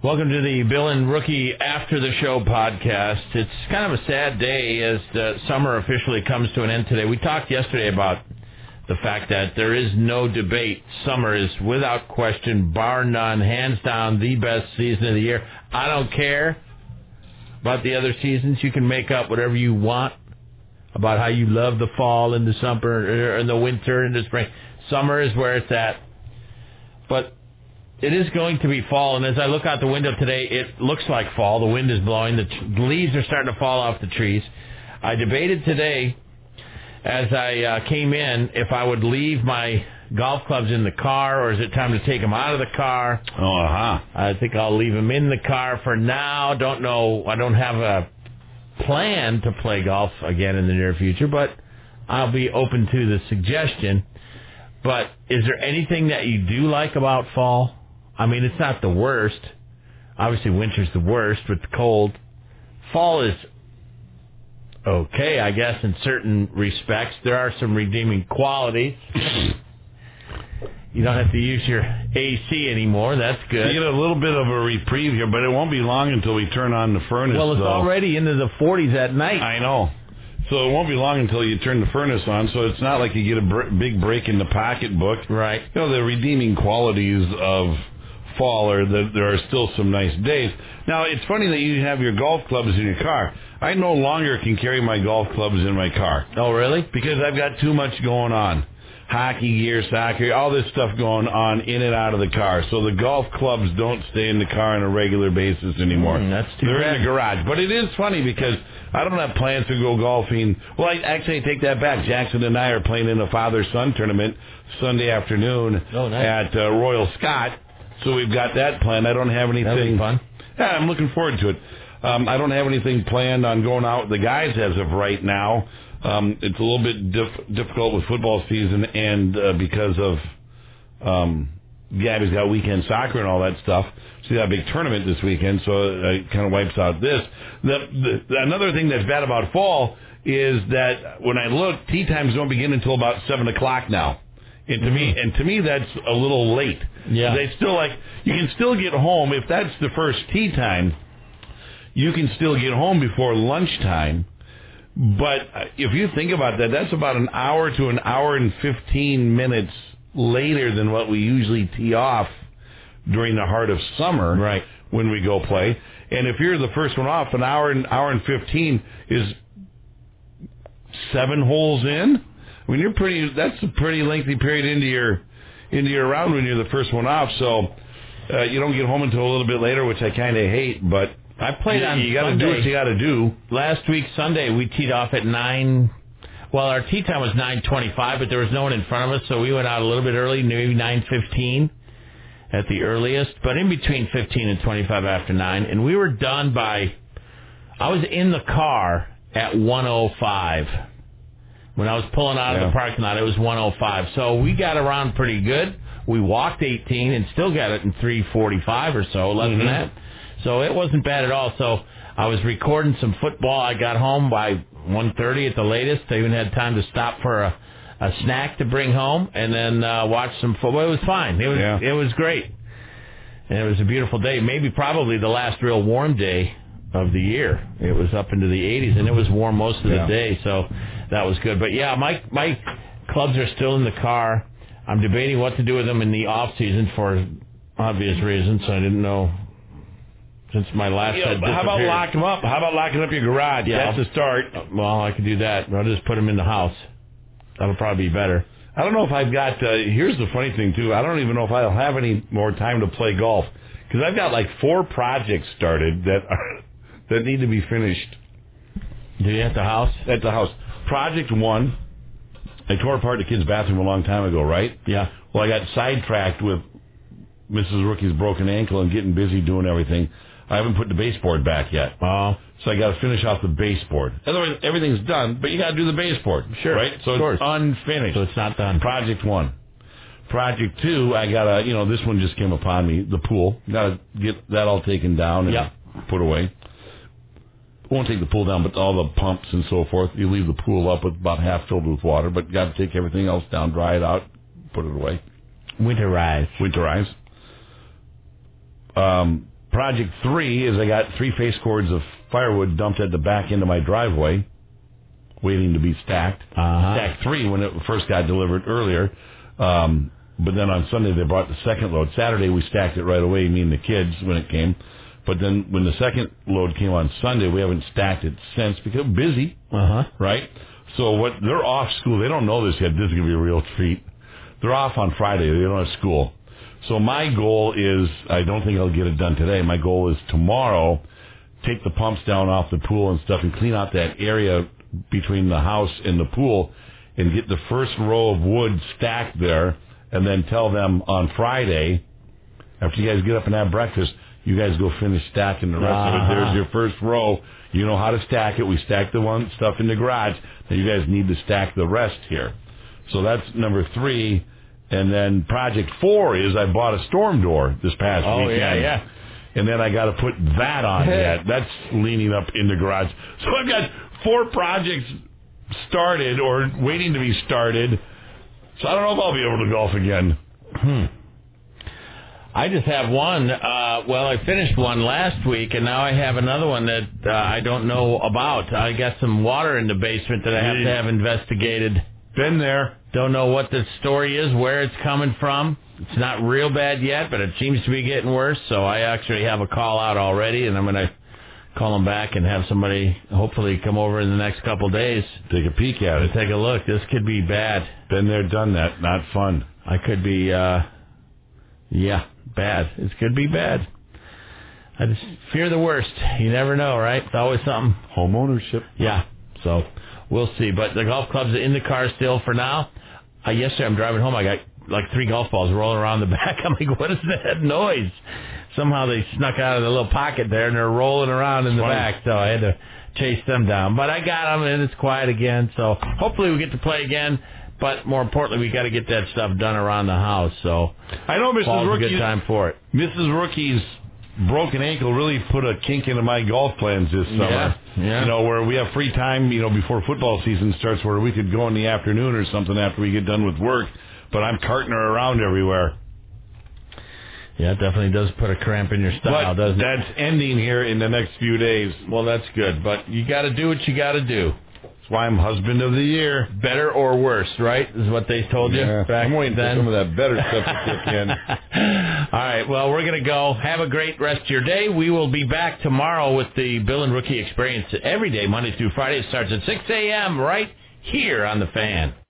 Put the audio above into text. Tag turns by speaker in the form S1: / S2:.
S1: Welcome to the Bill and Rookie After the Show podcast. It's kind of a sad day as the summer officially comes to an end today. We talked yesterday about the fact that there is no debate. Summer is without question, bar none, hands down, the best season of the year. I don't care about the other seasons. You can make up whatever you want about how you love the fall and the summer and the winter and the spring. Summer is where it's at. But it is going to be fall, and as I look out the window today, it looks like fall. The wind is blowing. The leaves are starting to fall off the trees. I debated today as I came in if I would leave my golf clubs in the car or is it time to take them out of the car. I think I'll leave them in the car for now. Don't know. I don't have a plan to play golf again in the near future, but I'll be open to the suggestion. But is there anything that you do like about fall? I mean, it's not the worst. Obviously, winter's the worst with the cold. Fall is okay, I guess, in certain respects. There are some redeeming qualities. You don't have to use your AC anymore. That's good.
S2: You get a little bit of a reprieve here, but it won't be long until we turn on the furnace.
S1: Well, it's already into the 40s at night.
S2: I know. So it won't be long until you turn the furnace on, so it's not like you get a big break in the pocketbook.
S1: Right.
S2: You know, the redeeming qualities of fall are that there are still some nice days. Now, it's funny that you have your golf clubs in your car. I no longer can carry my golf clubs in my car.
S1: Oh, really?
S2: Because I've got too much going on. Hockey gear, soccer, all this stuff going on in and out of the car. So the golf clubs don't stay in the car on a regular basis anymore.
S1: That's too
S2: They're
S1: bad.
S2: in the garage. But it is funny because I don't have plans to go golfing. Well, I take that back. Jackson and I are playing in a father-son tournament Sunday afternoon at Royal Scott. So we've got that planned. I don't have anything.
S1: That'll be fun.
S2: Yeah, I'm looking forward to it. I don't have anything planned on going out with the guys as of right now. It's a little bit difficult with football season and because of Gabby's got weekend soccer and all that stuff. She's got a big tournament this weekend, so it kind of wipes out this. Another thing that's bad about fall is that when I look, tee times don't begin until about 7 o'clock now. And to me, that's a little late.
S1: Yeah.
S2: They still you can still get home if that's the first tee time. You can still get home before lunchtime. But if you think about that, that's about an hour to an hour and 15 minutes later than what we usually tee off during the heart of summer, right? When we go play. And if you're the first one off, an hour and 15 is 7 holes in. I mean, that's a pretty lengthy period into your round when you're the first one off. So you don't get home until a little bit later, which I kind of hate. But
S1: I played on
S2: you got to
S1: Sunday.
S2: do what you got to do.
S1: Last week Sunday we teed off at 9. Well, our tee time was 9:25, but there was no one in front of us, so we went out a little bit early, maybe 9:15 at the earliest, but in between 15 and 25 after 9, and we were done by. I was in the car at 1:05. When I was pulling out of the parking lot, it was 1:05. So we got around pretty good. We walked 18 and still got it in 3:45 or so, less than that. So it wasn't bad at all. So I was recording some football. I got home by 1:30 at the latest. I even had time to stop for a snack to bring home and then watch some football. It was fine. It was great. And it was a beautiful day. Maybe probably the last real warm day of the year. It was up into the 80s, and it was warm most of the day, so that was good. But, yeah, my clubs are still in the car. I'm debating what to do with them in the off-season for obvious reasons. I didn't know since my last had disappeared.
S2: How about lock them up? How about locking up your garage?
S1: Yeah,
S2: that's a start.
S1: Well, I could do that. I'll just put them in the house. That'll probably be better.
S2: I don't know if I've got here's the funny thing, too. I don't even know if I'll have any more time to play golf because I've got like 4 projects started that need to be finished.
S1: Do you at the house?
S2: At the house. Project 1, I tore apart the kids' bathroom a long time ago, right?
S1: Yeah.
S2: Well, I got sidetracked with Mrs. Rookie's broken ankle and getting busy doing everything. I haven't put the baseboard back yet.
S1: Oh.
S2: So I got to finish off the baseboard. Otherwise, everything's done, but you got to do the baseboard.
S1: Sure.
S2: Right? So it's unfinished.
S1: So it's not done.
S2: Project 1. Project 2, I got to, this one just came upon me, the pool. Got to get that all taken down and put away. Won't take the pool down, but all the pumps and so forth. You leave the pool up with about half filled with water, but got to take everything else down, dry it out, put it away.
S1: Winterize.
S2: project 3 is I got 3 face cords of firewood dumped at the back end of my driveway, waiting to be stacked. Stack 3 when it first got delivered earlier. But then on Sunday they brought the second load. Saturday we stacked it right away, me and the kids, when it came. But then when the second load came on Sunday, we haven't stacked it since because we're busy, right? So they're off school. They don't know this yet. This is going to be a real treat. They're off on Friday. They don't have school. So my goal is, I don't think I'll get it done today. My goal is tomorrow, take the pumps down off the pool and stuff and clean out that area between the house and the pool and get the first row of wood stacked there and then tell them on Friday, after you guys get up and have breakfast, you guys go finish stacking the rest of it. There's your first row. You know how to stack it. We stack the one stuff in the garage. Now you guys need to stack the rest here. So that's number 3. And then project 4 is I bought a storm door this past weekend.
S1: Yeah.
S2: And then I got to put that on yet. That's leaning up in the garage. So I've got 4 projects started or waiting to be started. So I don't know if I'll be able to golf again.
S1: I just have one. I finished one last week, and now I have another one that I don't know about. I got some water in the basement that I have to have investigated.
S2: Been there.
S1: Don't know what the story is, where it's coming from. It's not real bad yet, but it seems to be getting worse. So I actually have a call out already, and I'm going to call them back and have somebody hopefully come over in the next couple of days.
S2: Take a peek at it.
S1: Take a look. This could be bad.
S2: Been there, done that. Not fun.
S1: I could be, bad. It could be bad. I just fear the worst. You never know, right? It's always something.
S2: Home ownership.
S1: Yeah. So we'll see. But the golf clubs are in the car still for now. Yesterday I'm driving home. I got like 3 golf balls rolling around the back. I'm like, what is that noise? Somehow they snuck out of the little pocket there and they're rolling around in the back. So I had to chase them down. But I got them and it's quiet again. So hopefully we get to play again. But more importantly, we got to get that stuff done around the house. So
S2: I know Mrs. Rookie's
S1: a good time for it.
S2: Mrs. Rookie's broken ankle really put a kink into my golf plans this summer.
S1: Yeah.
S2: You know, where we have free time, before football season starts, where we could go in the afternoon or something after we get done with work. But I'm carting her around everywhere.
S1: Yeah, it definitely does put a cramp in your style, doesn't it?
S2: That's ending here in the next few days.
S1: Well, that's good. But you got to do what you got to do.
S2: That's why I'm husband of the year.
S1: Better or worse, right? Is what they told you back
S2: I'm waiting
S1: then.
S2: for some of that better stuff to kick in.
S1: All right. Well, we're going to go. Have a great rest of your day. We will be back tomorrow with the Bill and Rookie Experience every day, Monday through Friday. It starts at 6 a.m. right here on The Fan.